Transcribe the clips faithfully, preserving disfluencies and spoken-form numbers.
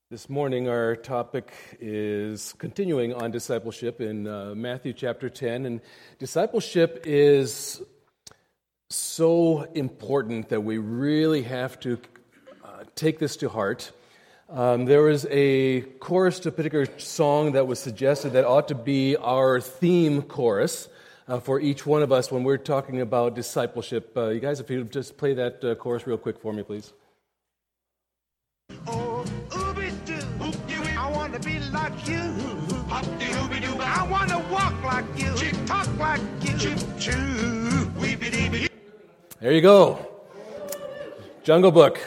This morning, our topic is continuing on discipleship in uh, Matthew chapter ten. And discipleship is so important that we really have to uh, take this to heart. Um, there was a chorus to a particular song that was suggested that ought to be our theme chorus uh, for each one of us when we're talking about discipleship. Uh, you guys, if you just play that uh, chorus real quick for me, please. Oh, ooby-doo, I want to be like you. Hop-de-ooby-doo, I want to walk like you, talk like you. Choo, weeby-dee-bee. There you go. Jungle Book.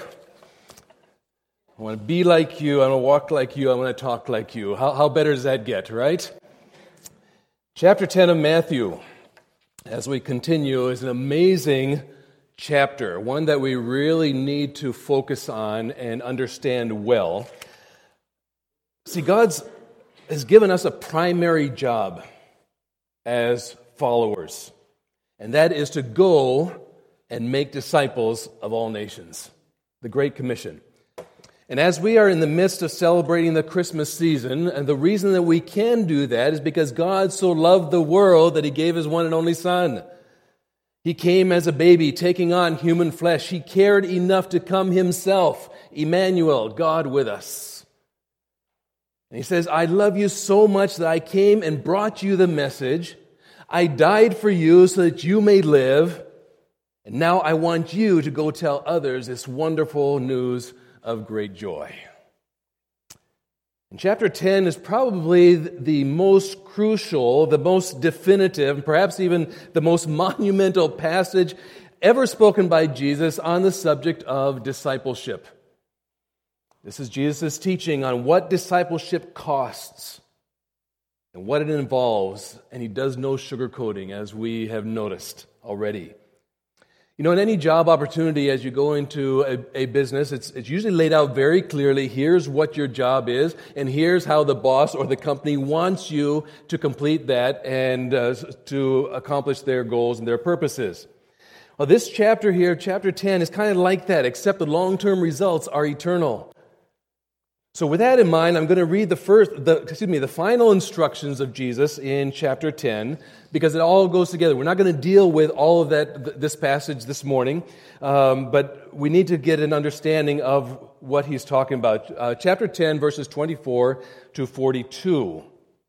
I want to be like you, I want to walk like you, I want to talk like you. How, how better does that get, right? Chapter ten of Matthew, as we continue, is an amazing chapter, one that we really need to focus on and understand well. See, God has given us a primary job as followers, and that is to go and make disciples of all nations, the Great Commission. And as we are in the midst of celebrating the Christmas season, and the reason that we can do that is because God so loved the world that He gave His one and only Son. He came as a baby, taking on human flesh. He cared enough to come Himself, Emmanuel, God with us. And He says, I love you so much that I came and brought you the message. I died for you so that you may live. And now I want you to go tell others this wonderful news of great joy. And chapter ten is probably the most crucial, the most definitive, perhaps even the most monumental passage ever spoken by Jesus on the subject of discipleship. This is Jesus' teaching on what discipleship costs and what it involves, and He does no sugarcoating, as we have noticed already. You know, in any job opportunity, as you go into a, a business, it's, it's usually laid out very clearly. Here's what your job is, and here's how the boss or the company wants you to complete that and uh, to accomplish their goals and their purposes. Well, this chapter here, chapter ten, is kind of like that, except the long-term results are eternal. So with that in mind, I'm going to read the first, the, excuse me, the final instructions of Jesus in chapter ten, because it all goes together. We're not going to deal with all of that, this passage this morning, um, but we need to get an understanding of what He's talking about. Uh, chapter ten, verses twenty-four to forty-two.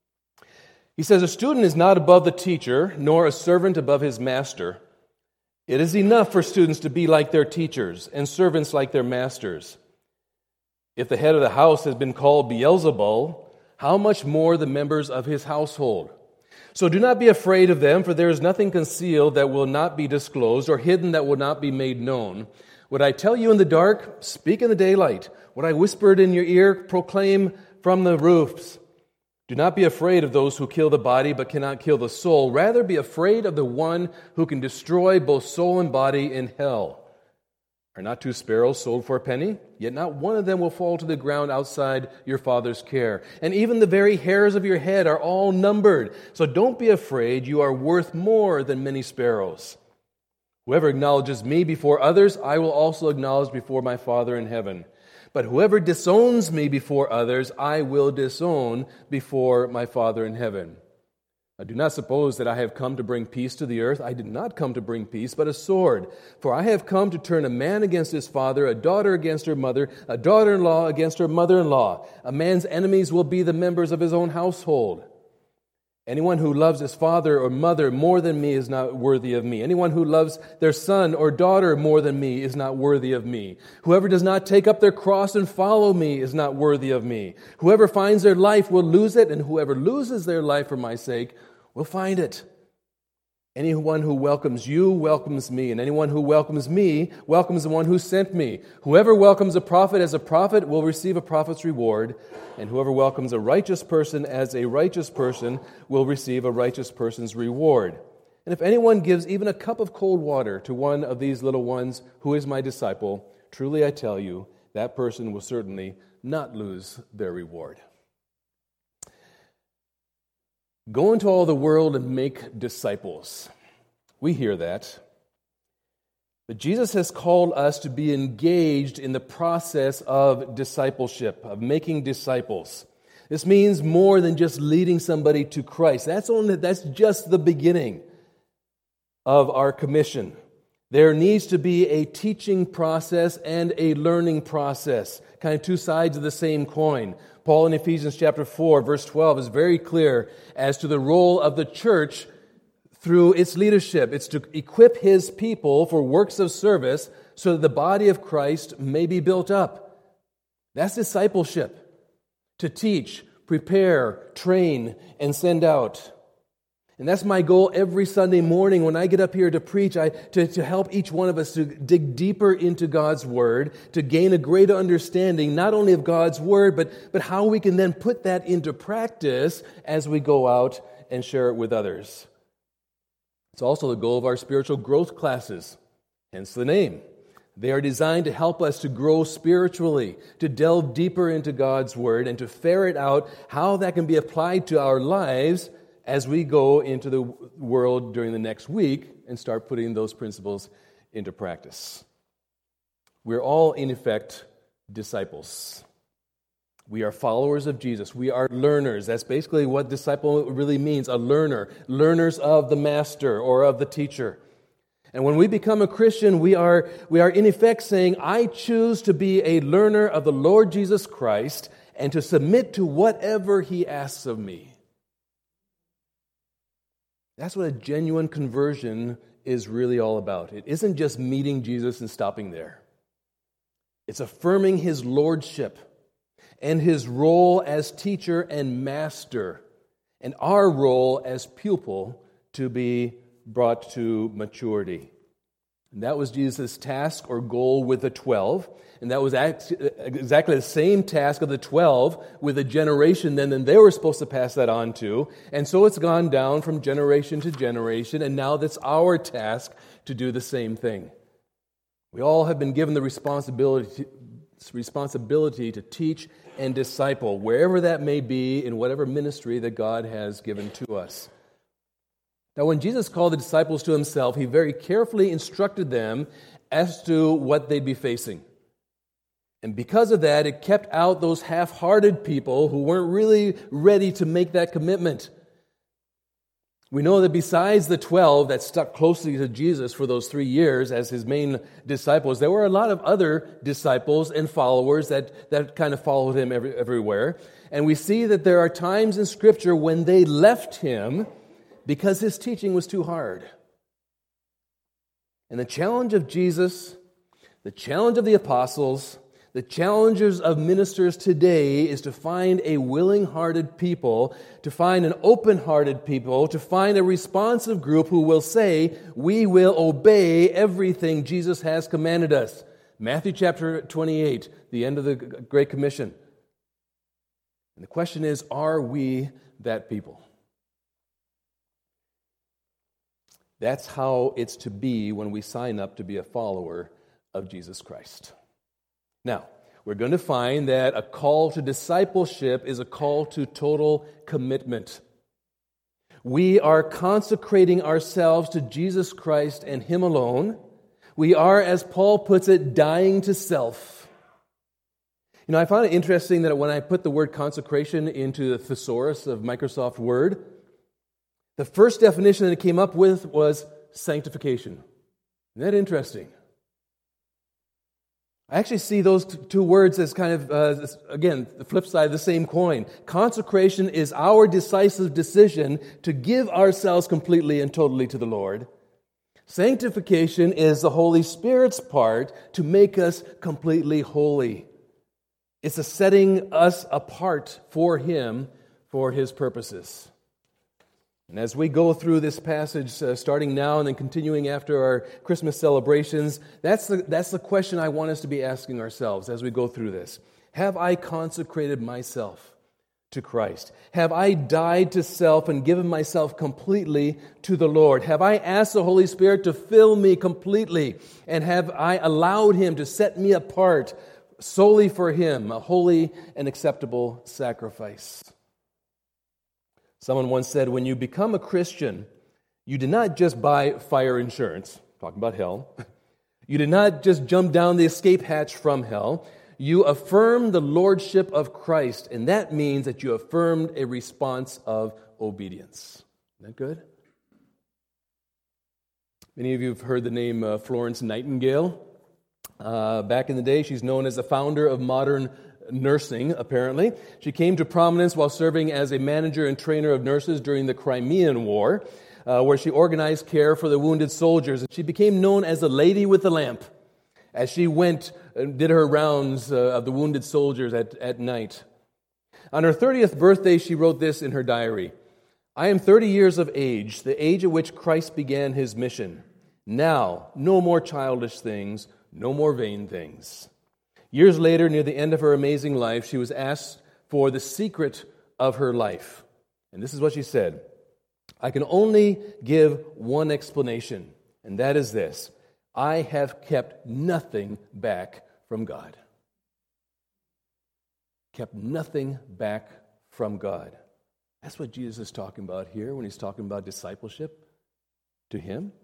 He says, a student is not above the teacher, nor a servant above his master. It is enough for students to be like their teachers, and servants like their masters. If the head of the house has been called Beelzebul, how much more the members of his household? So do not be afraid of them, for there is nothing concealed that will not be disclosed, or hidden that will not be made known. What I tell you in the dark, speak in the daylight. What I whispered in your ear, proclaim from the roofs. Do not be afraid of those who kill the body, but cannot kill the soul. Rather be afraid of the one who can destroy both soul and body in hell. Are not two sparrows sold for a penny? Yet not one of them will fall to the ground outside your Father's care. And even the very hairs of your head are all numbered. So don't be afraid, you are worth more than many sparrows. Whoever acknowledges me before others, I will also acknowledge before my Father in heaven. But whoever disowns me before others, I will disown before my Father in heaven. Now, do not suppose that I have come to bring peace to the earth. I did not come to bring peace, but a sword. For I have come to turn a man against his father, a daughter against her mother, a daughter-in-law against her mother-in-law. A man's enemies will be the members of his own household. Anyone who loves his father or mother more than me is not worthy of me. Anyone who loves their son or daughter more than me is not worthy of me. Whoever does not take up their cross and follow me is not worthy of me. Whoever finds their life will lose it, and whoever loses their life for my sake will find it. Anyone who welcomes you welcomes me, and anyone who welcomes me welcomes the one who sent me. Whoever welcomes a prophet as a prophet will receive a prophet's reward, and whoever welcomes a righteous person as a righteous person will receive a righteous person's reward. And if anyone gives even a cup of cold water to one of these little ones who is my disciple, truly I tell you, that person will certainly not lose their reward. Go into all the world and make disciples. We hear that. But Jesus has called us to be engaged in the process of discipleship, of making disciples. This means more than just leading somebody to Christ. That's only that's just the beginning of our commission. There needs to be a teaching process and a learning process, kind of two sides of the same coin. Paul in Ephesians chapter four, verse twelve is very clear as to the role of the church through its leadership. It's to equip his people for works of service so that the body of Christ may be built up. That's discipleship. To teach, prepare, train, and send out. And that's my goal every Sunday morning when I get up here to preach, I, to, to help each one of us to dig deeper into God's Word, to gain a greater understanding not only of God's Word, but, but how we can then put that into practice as we go out and share it with others. It's also the goal of our spiritual growth classes, hence the name. They are designed to help us to grow spiritually, to delve deeper into God's Word, and to ferret out how that can be applied to our lives as we go into the world during the next week and start putting those principles into practice. We're all, in effect, disciples. We are followers of Jesus. We are learners. That's basically what disciple really means, a learner. Learners of the master or of the teacher. And when we become a Christian, we are, we are in effect saying, I choose to be a learner of the Lord Jesus Christ and to submit to whatever He asks of me. That's what a genuine conversion is really all about. It isn't just meeting Jesus and stopping there. It's affirming His lordship and His role as teacher and master, and our role as pupil to be brought to maturity. And that was Jesus' task or goal with the twelve. And that was act, exactly the same task of the twelve with a generation then than they were supposed to pass that on to. And so it's gone down from generation to generation, and now that's our task to do the same thing. We all have been given the responsibility, responsibility to teach and disciple, wherever that may be, in whatever ministry that God has given to us. Now, when Jesus called the disciples to Himself, He very carefully instructed them as to what they'd be facing. And because of that, it kept out those half-hearted people who weren't really ready to make that commitment. We know that besides the twelve that stuck closely to Jesus for those three years as His main disciples, there were a lot of other disciples and followers that, that kind of followed Him every, everywhere. And we see that there are times in Scripture when they left Him because His teaching was too hard. And the challenge of Jesus, the challenge of the apostles, the challenges of ministers today is to find a willing-hearted people, to find an open-hearted people, to find a responsive group who will say, we will obey everything Jesus has commanded us. Matthew chapter twenty-eight, the end of the Great Commission. And the question is, are we that people? That's how it's to be when we sign up to be a follower of Jesus Christ. Now, we're going to find that a call to discipleship is a call to total commitment. We are consecrating ourselves to Jesus Christ and Him alone. We are, as Paul puts it, dying to self. You know, I found it interesting that when I put the word consecration into the thesaurus of Microsoft Word, the first definition that it came up with was sanctification. Isn't that interesting? I actually see those two words as kind of, uh, again, the flip side of the same coin. Consecration is our decisive decision to give ourselves completely and totally to the Lord. Sanctification is the Holy Spirit's part to make us completely holy. It's a setting us apart for Him, for His purposes. And as we go through this passage, uh, starting now and then continuing after our Christmas celebrations, that's the, that's the question I want us to be asking ourselves as we go through this. Have I consecrated myself to Christ? Have I died to self and given myself completely to the Lord? Have I asked the Holy Spirit to fill me completely? And have I allowed Him to set me apart solely for Him, a holy and acceptable sacrifice? Someone once said, when you become a Christian, you do not just buy fire insurance, talking about hell, You did not just jump down the escape hatch from hell. You affirmed the lordship of Christ, and that means that you affirmed a response of obedience. Isn't that good? Many of you have heard the name uh, Florence Nightingale. Uh, back in the day, she's known as the founder of modern nursing, apparently. She came to prominence while serving as a manager and trainer of nurses during the Crimean War, uh, where she organized care for the wounded soldiers. She became known as the Lady with the Lamp, as she went and did her rounds uh, of the wounded soldiers at, at night. On her thirtieth birthday, she wrote this in her diary: I am thirty years of age, the age at which Christ began his mission. Now, no more childish things, no more vain things. Years later, near the end of her amazing life, she was asked for the secret of her life. And this is what she said: I can only give one explanation, and that is this: I have kept nothing back from God. Kept nothing back from God. That's what Jesus is talking about here when he's talking about discipleship to him.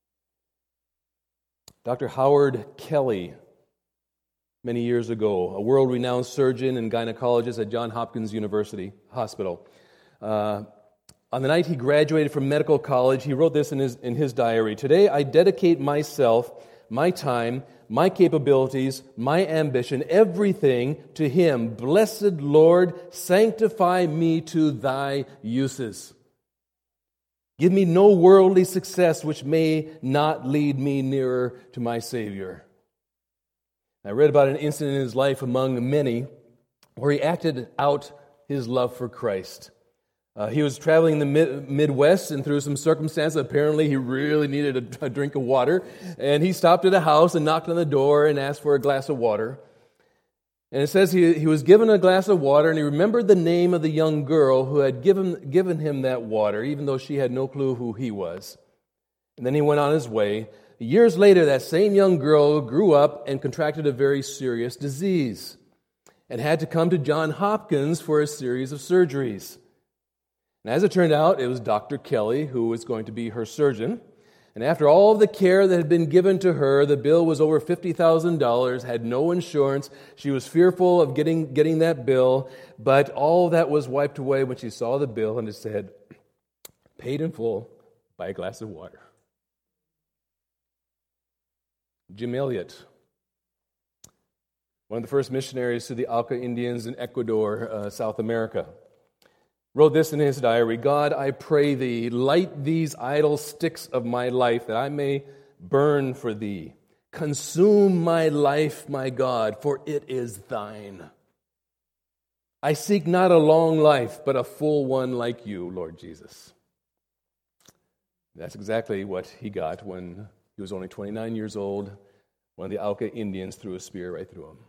Doctor Howard Kelly, many years ago, a world-renowned surgeon and gynecologist at Johns Hopkins University Hospital. Uh, on the night he graduated from medical college, he wrote this in his, in his diary: Today I dedicate myself, my time, my capabilities, my ambition, everything to Him. Blessed Lord, sanctify me to Thy uses. Give me no worldly success which may not lead me nearer to my Savior. I read about an incident in his life among many where he acted out his love for Christ. Uh, he was traveling in the mid- Midwest, and through some circumstances, apparently he really needed a, a drink of water. And he stopped at a house and knocked on the door and asked for a glass of water. And it says he, he was given a glass of water, and he remembered the name of the young girl who had given, given him that water, even though she had no clue who he was. And then he went on his way. Years later, that same young girl grew up and contracted a very serious disease and had to come to Johns Hopkins for a series of surgeries. And as it turned out, it was Doctor Kelly who was going to be her surgeon. And after all of the care that had been given to her, the bill was over fifty thousand dollars, had no insurance. She was fearful of getting, getting that bill, but all that was wiped away when she saw the bill, and it said, paid in full by a glass of water. Jim Elliot, one of the first missionaries to the Auca Indians in Ecuador, uh, South America, wrote this in his diary: God, I pray Thee, light these idle sticks of my life, that I may burn for Thee. Consume my life, my God, for it is Thine. I seek not a long life, but a full one like You, Lord Jesus. That's exactly what he got when he was only twenty-nine years old. One of the Auca Indians threw a spear right through him.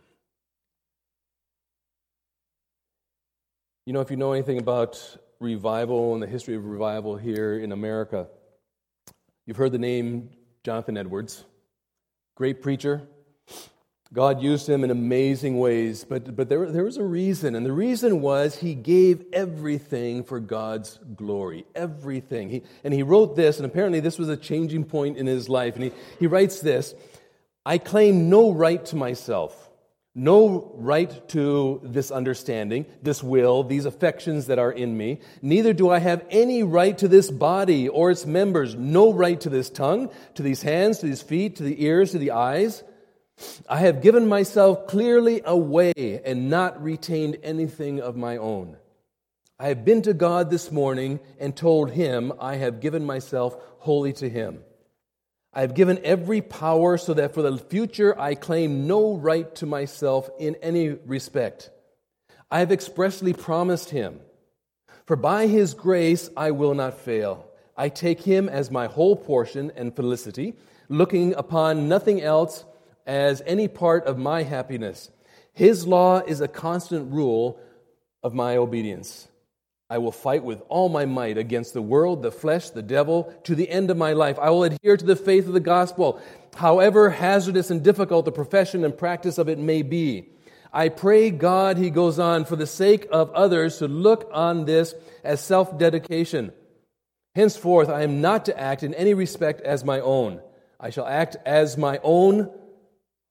You know, if you know anything about revival and the history of revival here in America, you've heard the name Jonathan Edwards. Great preacher. God used him in amazing ways, but, but there, there was a reason, and the reason was he gave everything for God's glory. Everything. He, and he wrote this, and apparently this was a changing point in his life, and he, he writes this: I claim no right to myself. No right to this understanding, this will, these affections that are in me. Neither do I have any right to this body or its members. No right to this tongue, to these hands, to these feet, to the ears, to the eyes. I have given myself clearly away and not retained anything of my own. I have been to God this morning and told Him I have given myself wholly to Him. I have given every power so that for the future I claim no right to myself in any respect. I have expressly promised Him, for by His grace I will not fail. I take Him as my whole portion and felicity, looking upon nothing else as any part of my happiness. His law is a constant rule of my obedience. I will fight with all my might against the world, the flesh, the devil, to the end of my life. I will adhere to the faith of the gospel, however hazardous and difficult the profession and practice of it may be. I pray God, he goes on, for the sake of others to look on this as self-dedication. Henceforth, I am not to act in any respect as my own. I shall act as my own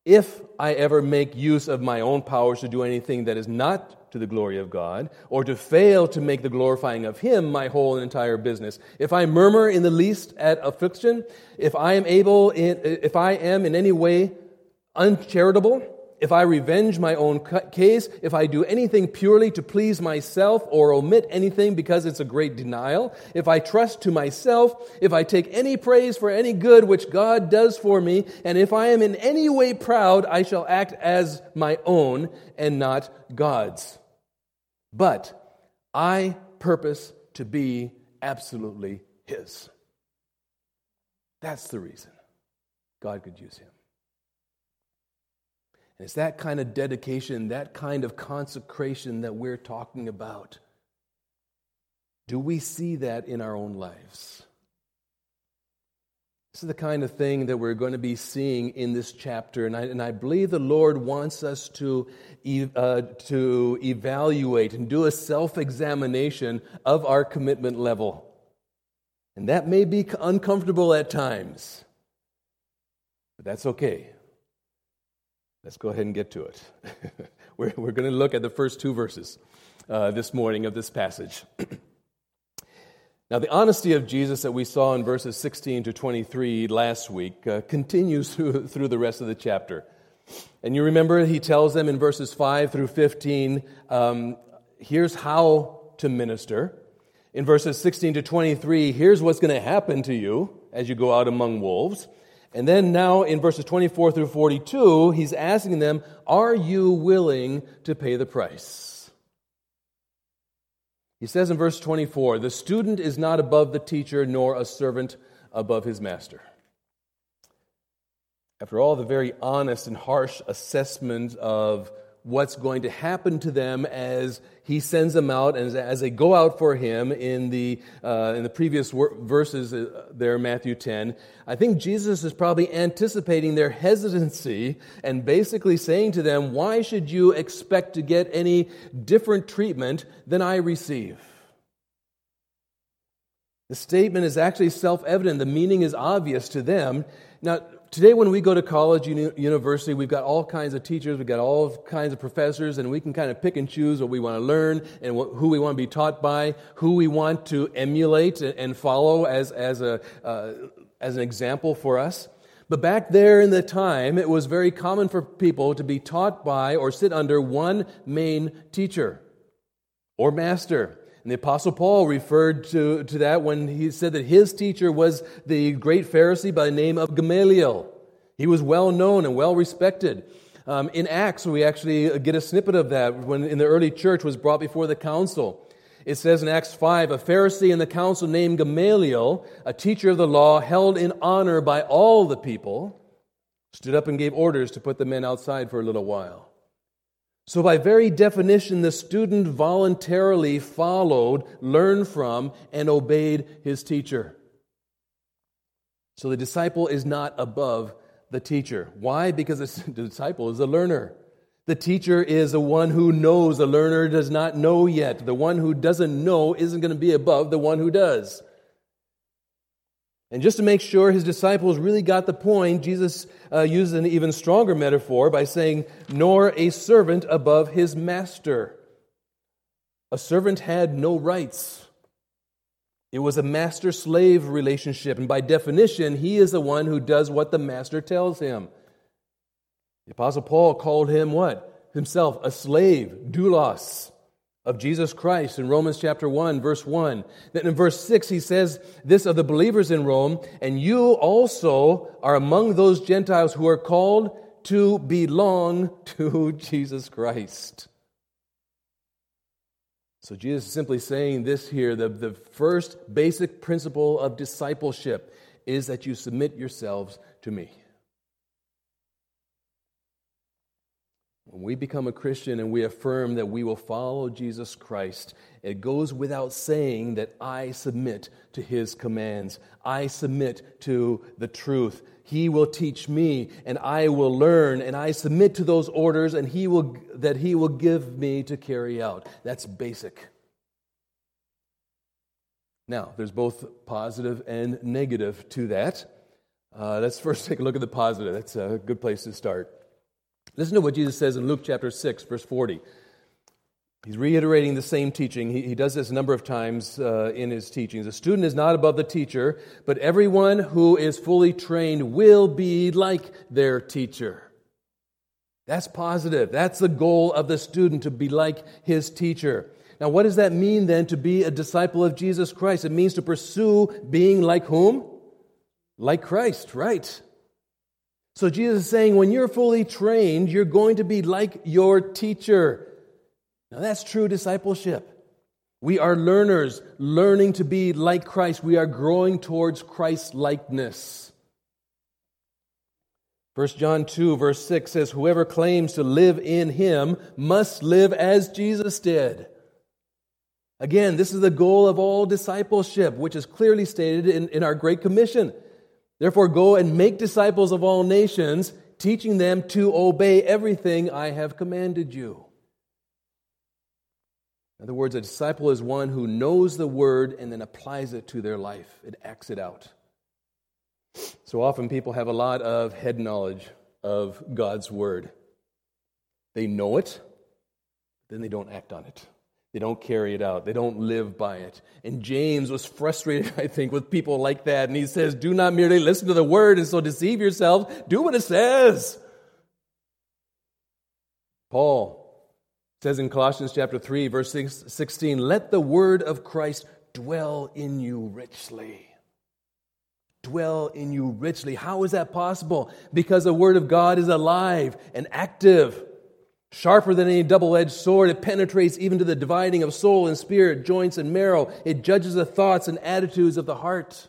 if I ever make use of my own powers to do anything that is not to the glory of God, or to fail to make the glorifying of Him my whole and entire business, if I murmur in the least at affliction, if I am able, in, if I am in any way uncharitable, if I revenge my own case, if I do anything purely to please myself or omit anything because it's a great denial, if I trust to myself, if I take any praise for any good which God does for me, and if I am in any way proud, I shall act as my own and not God's. But I purpose to be absolutely His. That's the reason God could use him. And it's that kind of dedication, that kind of consecration that we're talking about. Do we see that in our own lives? This is the kind of thing that we're going to be seeing in this chapter, and I, and I believe the Lord wants us to, uh, to evaluate and do a self-examination of our commitment level. And that may be uncomfortable at times, but that's okay. Let's go ahead and get to it. we're we're going to look at the first two verses uh, this morning of this passage. Now, the honesty of Jesus that we saw in verses sixteen to twenty-three last week uh, continues through, through the rest of the chapter. And you remember he tells them in verses five through fifteen, um, here's how to minister. In verses sixteen to twenty-three, here's what's going to happen to you as you go out among wolves. And then now in verses twenty-four through forty-two, he's asking them, are you willing to pay the price? He says in verse twenty-four, the student is not above the teacher, nor a servant above his master. After all the very honest and harsh assessment of what's going to happen to them as he sends them out and as, as they go out for him in the uh, in the previous wor- verses there, Matthew ten, I think Jesus is probably anticipating their hesitancy and basically saying to them, why should you expect to get any different treatment than I receive? The statement is actually self-evident. The meaning is obvious to them. Now, today when we go to college, uni- university, we've got all kinds of teachers, we've got all kinds of professors, and we can kind of pick and choose what we want to learn and wh- who we want to be taught by, who we want to emulate and follow as, as, a, uh, as an example for us. But back there in the time, it was very common for people to be taught by or sit under one main teacher or master. And the Apostle Paul referred to, to that when he said that his teacher was the great Pharisee by the name of Gamaliel. He was well known and well respected. Um, in Acts, we actually get a snippet of that when in the early church was brought before the council. It says in Acts five, a Pharisee in the council named Gamaliel, a teacher of the law, held in honor by all the people, stood up and gave orders to put the men outside for a little while. So by very definition, the student voluntarily followed, learned from, and obeyed his teacher. So the disciple is not above the teacher. Why? Because the disciple is a learner. The teacher is the one who knows. The learner does not know yet. The one who doesn't know isn't going to be above the one who does. And just to make sure his disciples really got the point, Jesus uh, used an even stronger metaphor by saying, nor a servant above his master. A servant had no rights. It was a master-slave relationship, and by definition, he is the one who does what the master tells him. The Apostle Paul called him what? Himself a slave, doulos, of Jesus Christ in Romans chapter one, verse one. Then in verse six, he says this of the believers in Rome, and you also are among those Gentiles who are called to belong to Jesus Christ. So Jesus is simply saying this here, the, the first basic principle of discipleship is that you submit yourselves to me. When we become a Christian and we affirm that we will follow Jesus Christ, it goes without saying that I submit to His commands. I submit to the truth. He will teach me and I will learn, and I submit to those orders and He will that He will give me to carry out. That's basic. Now, there's both positive and negative to that. Uh, let's first take a look at the positive. That's a good place to start. Listen to what Jesus says in Luke chapter six, verse forty. He's reiterating the same teaching. He, he does this a number of times uh, in his teachings. A student is not above the teacher, but everyone who is fully trained will be like their teacher. That's positive. That's the goal of the student, to be like his teacher. Now, what does that mean then to be a disciple of Jesus Christ? It means to pursue being like whom? Like Christ, right? So Jesus is saying when you're fully trained, you're going to be like your teacher. Now, that's true discipleship. We are learners, learning to be like Christ. We are growing towards Christ-likeness. First John two, verse six says, whoever claims to live in him must live as Jesus did. Again, this is the goal of all discipleship, which is clearly stated in, in our Great Commission. Therefore, go and make disciples of all nations, teaching them to obey everything I have commanded you. In other words, a disciple is one who knows the word and then applies it to their life. It acts it out. So often people have a lot of head knowledge of God's word. They know it, then they don't act on it. They don't carry it out. They don't live by it. And James was frustrated, I think, with people like that. And he says, do not merely listen to the word and so deceive yourselves. Do what it says. Paul says in Colossians chapter three, verse sixteen, let the word of Christ dwell in you richly. Dwell in you richly. How is that possible? Because the word of God is alive and active, sharper than any double-edged sword. It penetrates even to the dividing of soul and spirit, joints and marrow. It judges the thoughts and attitudes of the heart.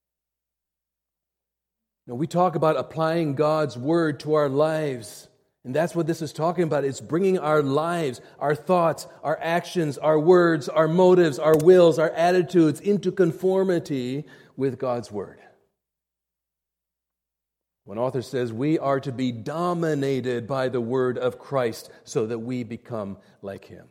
Now, we talk about applying God's word to our lives. And that's what this is talking about. It's bringing our lives, our thoughts, our actions, our words, our motives, our wills, our attitudes into conformity with God's word. One author says, we are to be dominated by the word of Christ so that we become like him.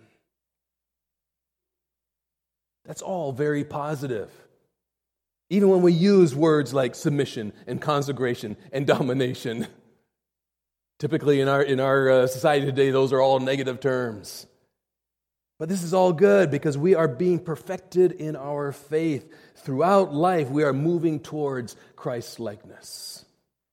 That's all very positive. Even when we use words like submission and consecration and domination. Typically in our in our uh, society today, those are all negative terms. But this is all good because we are being perfected in our faith. Throughout life, we are moving towards Christ-likeness.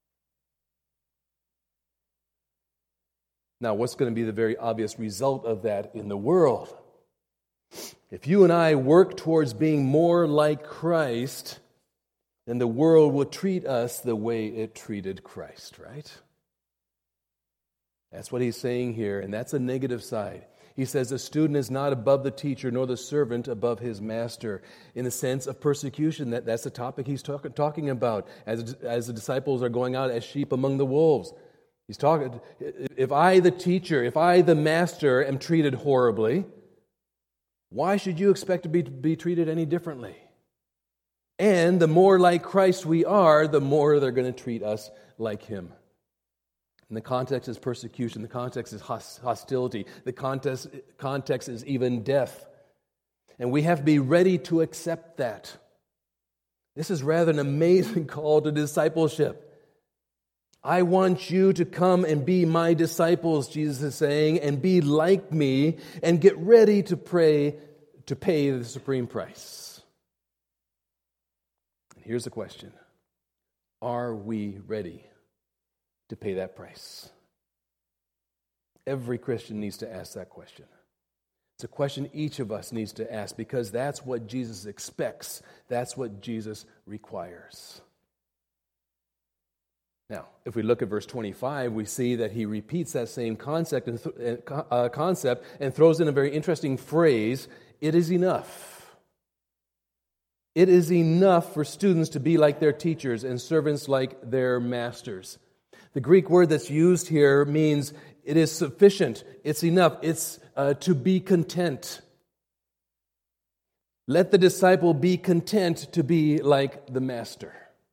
Now, what's going to be the very obvious result of that in the world? If you and I work towards being more like Christ, then the world will treat us the way it treated Christ, right? That's what he's saying here, and that's a negative side. He says the student is not above the teacher, nor the servant above his master. In the sense of persecution, that, that's the topic he's talk, talking about as, as the disciples are going out as sheep among the wolves. He's talking, if I, the teacher, if I, the master, am treated horribly, why should you expect to be, be treated any differently? And the more like Christ we are, the more they're going to treat us like him. And the context is persecution. The context is hostility. The context, context is even death. And we have to be ready to accept that. This is rather an amazing call to discipleship. I want you to come and be my disciples, Jesus is saying, and be like me, and get ready to pray to pay the supreme price. And here's the question. Are we ready to pay that price? Every Christian needs to ask that question. It's a question each of us needs to ask because that's what Jesus expects. That's what Jesus requires. Now, if we look at verse twenty-five, we see that he repeats that same concept and, th- uh, concept and throws in a very interesting phrase, it is enough. It is enough for students to be like their teachers and servants like their masters. The Greek word that's used here means it is sufficient, it's enough, it's uh, to be content. Let the disciple be content to be like the master.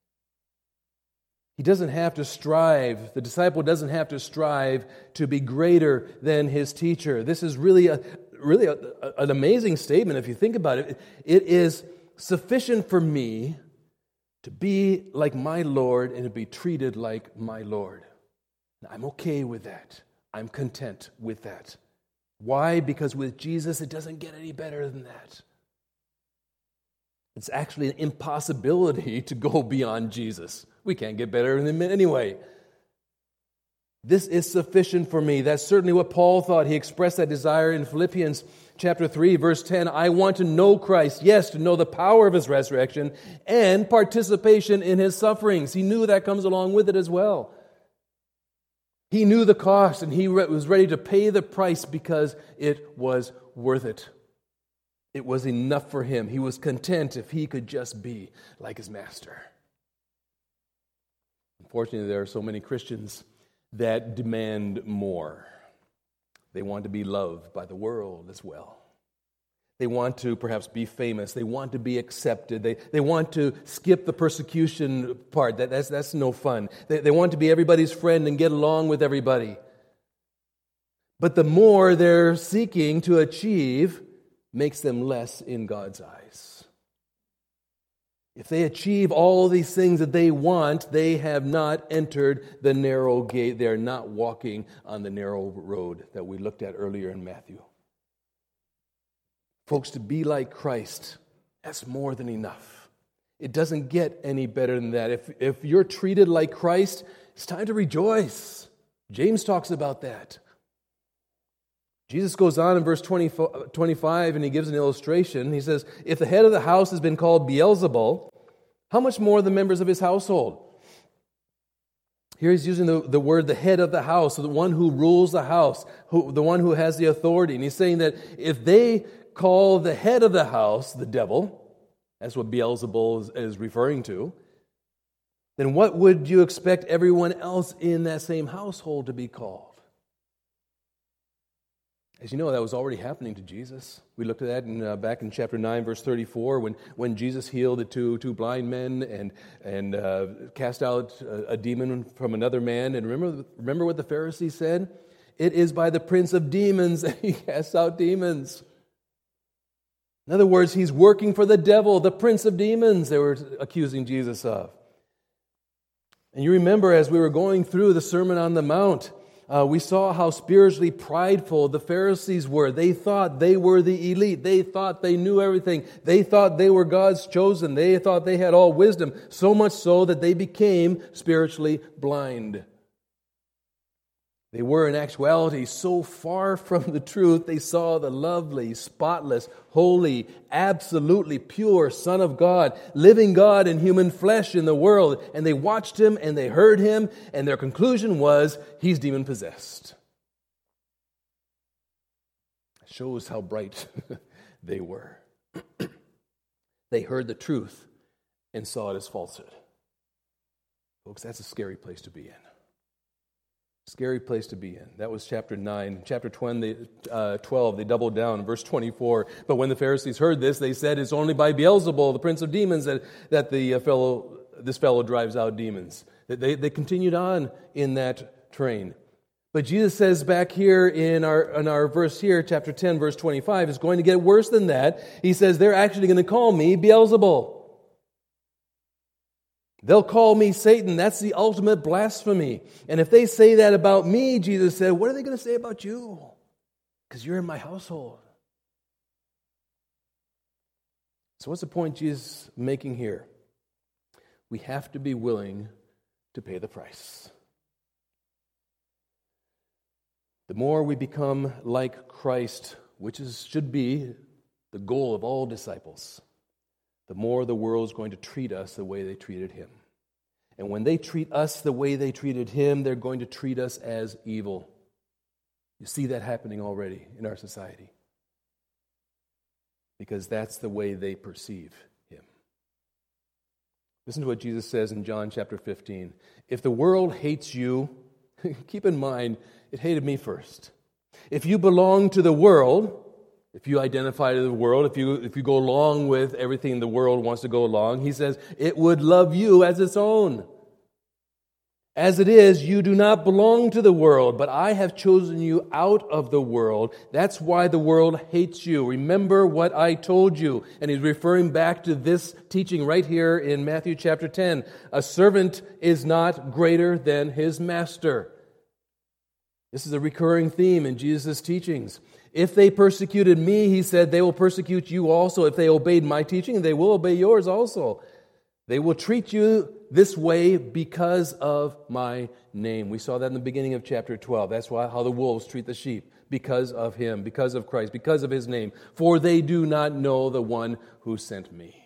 He doesn't have to strive, the disciple doesn't have to strive to be greater than his teacher. This is really a really a, a, an amazing statement if you think about it. It is sufficient for me to be like my Lord and to be treated like my Lord. I'm okay with that. I'm content with that. Why? Because with Jesus, it doesn't get any better than that. It's actually an impossibility to go beyond Jesus. We can't get better than him anyway. This is sufficient for me. That's certainly what Paul thought. He expressed that desire in Philippians chapter three, verse ten. I want to know Christ, yes, to know the power of his resurrection and participation in his sufferings. He knew that comes along with it as well. He knew the cost, and he was ready to pay the price because it was worth it. It was enough for him. He was content if he could just be like his master. Unfortunately, there are so many Christians that demand more. They want to be loved by the world as well. They want to perhaps be famous. They want to be accepted. They, they want to skip the persecution part. That, that's, that's no fun. They, they want to be everybody's friend and get along with everybody. But the more they're seeking to achieve makes them less in God's eyes. If they achieve all these things that they want, they have not entered the narrow gate. They are not walking on the narrow road that we looked at earlier in Matthew. Folks, to be like Christ, that's more than enough. It doesn't get any better than that. If, if you're treated like Christ, it's time to rejoice. James talks about that. Jesus goes on in verse twenty, twenty-five and he gives an illustration. He says, if the head of the house has been called Beelzebul, how much more the members of his household? Here he's using the, the word the head of the house, so the one who rules the house, who, the one who has the authority. And he's saying that if they call the head of the house the devil, that's what Beelzebul is, is referring to, then what would you expect everyone else in that same household to be called? As you know, that was already happening to Jesus. We looked at that in, uh, back in chapter nine, verse thirty-four, when, when Jesus healed the two, two blind men and, and uh, cast out a, a demon from another man. And remember, remember what the Pharisees said? It is by the prince of demons that he casts out demons. In other words, he's working for the devil, the prince of demons they were accusing Jesus of. And you remember as we were going through the Sermon on the Mount, Uh, we saw how spiritually prideful the Pharisees were. They thought they were the elite. They thought they knew everything. They thought they were God's chosen. They thought they had all wisdom, so much so that they became spiritually blind. They were in actuality so far from the truth, they saw the lovely, spotless, holy, absolutely pure Son of God, living God in human flesh in the world, and they watched him and they heard him, and their conclusion was, he's demon-possessed. It shows how bright they were. They heard the truth and saw it as falsehood. Folks, that's a scary place to be in. Scary place to be in. That was chapter nine. Chapter twelve, they doubled down. Verse twenty-four, but when the Pharisees heard this, they said, it's only by Beelzebul, the prince of demons, that, that the fellow, this fellow drives out demons. They, they continued on in that train. But Jesus says back here in our, in our verse here, chapter ten, verse twenty-five, it's going to get worse than that. He says, they're actually going to call me Beelzebul. They'll call me Satan. That's the ultimate blasphemy. And if they say that about me, Jesus said, what are they going to say about you? Because you're in my household. So what's the point Jesus is making here? We have to be willing to pay the price. The more we become like Christ, which is should be the goal of all disciples, the more the world is going to treat us the way they treated him. And when they treat us the way they treated him, they're going to treat us as evil. You see that happening already in our society. Because that's the way they perceive him. Listen to what Jesus says in John chapter fifteen. If the world hates you, keep in mind, it hated me first. If you belong to the world, if you identify to the world, if you if you go along with everything the world wants to go along, he says, it would love you as its own. As it is, you do not belong to the world, but I have chosen you out of the world. That's why the world hates you. Remember what I told you. And he's referring back to this teaching right here in Matthew chapter ten. A servant is not greater than his master. This is a recurring theme in Jesus' teachings. If they persecuted me, he said, they will persecute you also. If they obeyed my teaching, they will obey yours also. They will treat you this way because of my name. We saw that in the beginning of chapter twelve. That's why how the wolves treat the sheep. Because of him, because of Christ, because of his name. For they do not know the one who sent me.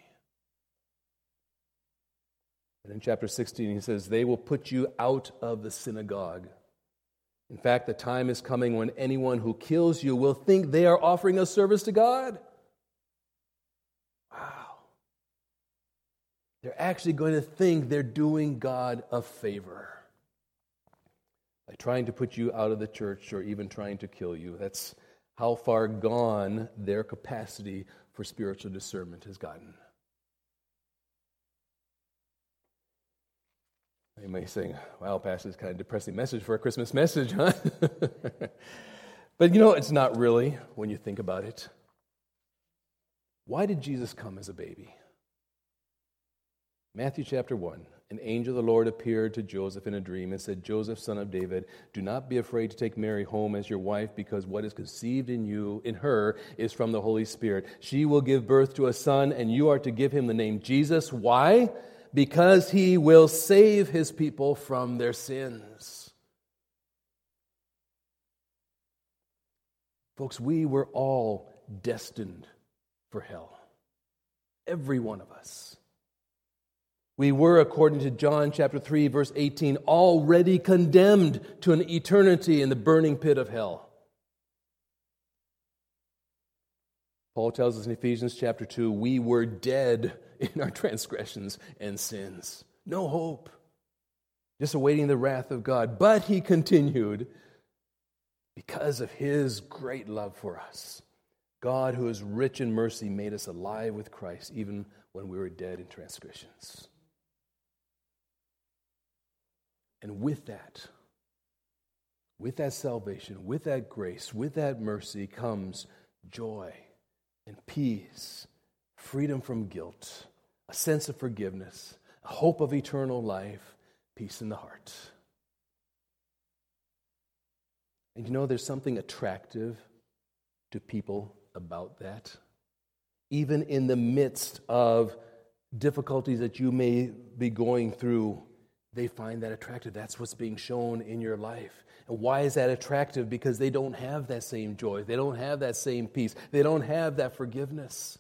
And in chapter sixteen, he says, they will put you out of the synagogue. In fact, the time is coming when anyone who kills you will think they are offering a service to God. Wow. They're actually going to think they're doing God a favor by trying to put you out of the church or even trying to kill you. That's how far gone their capacity for spiritual discernment has gotten. You may be saying, wow, Pastor, it's kind of a depressing message for a Christmas message, huh? But you know, it's not really when you think about it. Why did Jesus come as a baby? Matthew chapter one, an angel of the Lord appeared to Joseph in a dream and said, Joseph, son of David, do not be afraid to take Mary home as your wife, because what is conceived in you, in her, is from the Holy Spirit. She will give birth to a son, and you are to give him the name Jesus. Why? Because he will save his people from their sins. Folks, we were all destined for hell. Every one of us. We were, according to John chapter three, verse eighteen, already condemned to an eternity in the burning pit of hell. Paul tells us in Ephesians chapter two, we were dead in our transgressions and sins. No hope. Just awaiting the wrath of God. But he continued, because of his great love for us, God, who is rich in mercy, made us alive with Christ, even when we were dead in transgressions. And with that, with that salvation, with that grace, with that mercy comes joy and peace, freedom from guilt, a sense of forgiveness, a hope of eternal life, peace in the heart. And you know, there's something attractive to people about that. Even in the midst of difficulties that you may be going through, they find that attractive. That's what's being shown in your life. And why is that attractive? Because they don't have that same joy. They don't have that same peace. They don't have that forgiveness.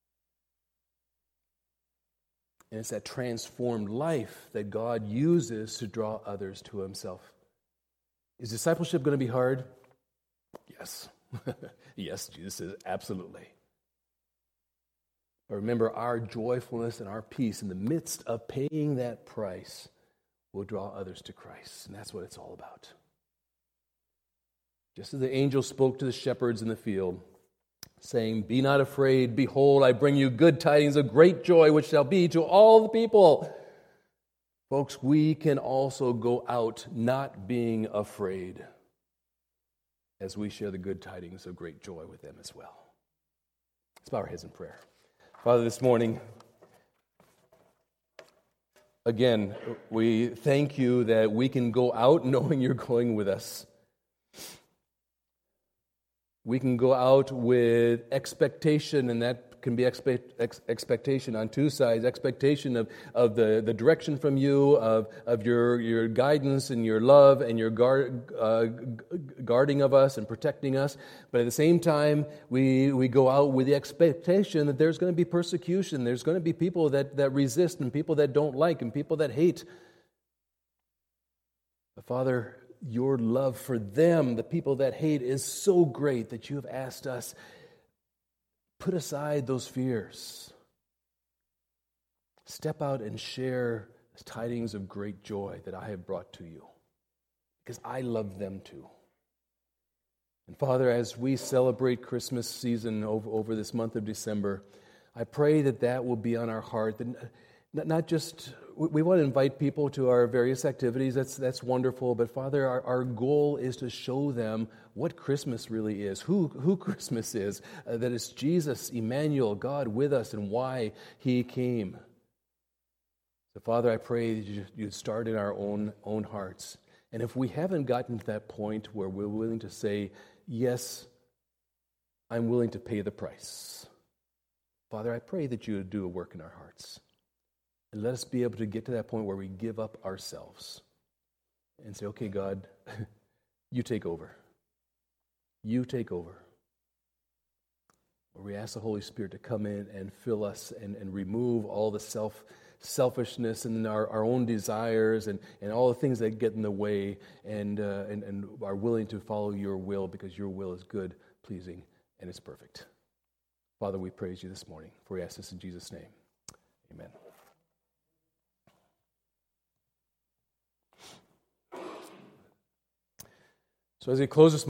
And it's that transformed life that God uses to draw others to himself. Is discipleship going to be hard? Yes. Yes, Jesus says absolutely. But remember, our joyfulness and our peace in the midst of paying that price will draw others to Christ. And that's what it's all about. Just as the angel spoke to the shepherds in the field, saying, be not afraid, behold, I bring you good tidings of great joy, which shall be to all the people. Folks, we can also go out not being afraid as we share the good tidings of great joy with them as well. Let's bow our heads in prayer. Father, this morning, again, we thank you that we can go out knowing you're going with us. We can go out with expectation, and that can be expect, ex, expectation on two sides. Expectation of, of the, the direction from you, of, of your, your guidance and your love and your guard, uh, guarding of us and protecting us. But at the same time, we, we go out with the expectation that there's going to be persecution. There's going to be people that, that resist and people that don't like and people that hate. But Father, your love for them, the people that hate, is so great that you have asked us, put aside those fears. Step out and share the tidings of great joy that I have brought to you, because I love them too. And Father, as we celebrate Christmas season over, over this month of December, I pray that that will be on our heart. That not just, we want to invite people to our various activities. That's that's wonderful. But Father, our, our goal is to show them what Christmas really is, who who Christmas is, uh, that it's Jesus, Emmanuel, God with us, and why He came. So Father, I pray that you, you'd start in our own own hearts. And if we haven't gotten to that point where we're willing to say, yes, I'm willing to pay the price, Father, I pray that you would do a work in our hearts. And let us be able to get to that point where we give up ourselves and say, okay, God, you take over. You take over. Where we ask the Holy Spirit to come in and fill us and, and remove all the self selfishness and our, our own desires and, and all the things that get in the way and, uh, and, and are willing to follow your will because your will is good, pleasing, and it's perfect. Father, we praise you this morning, for we ask this in Jesus' name. Amen. So as we close this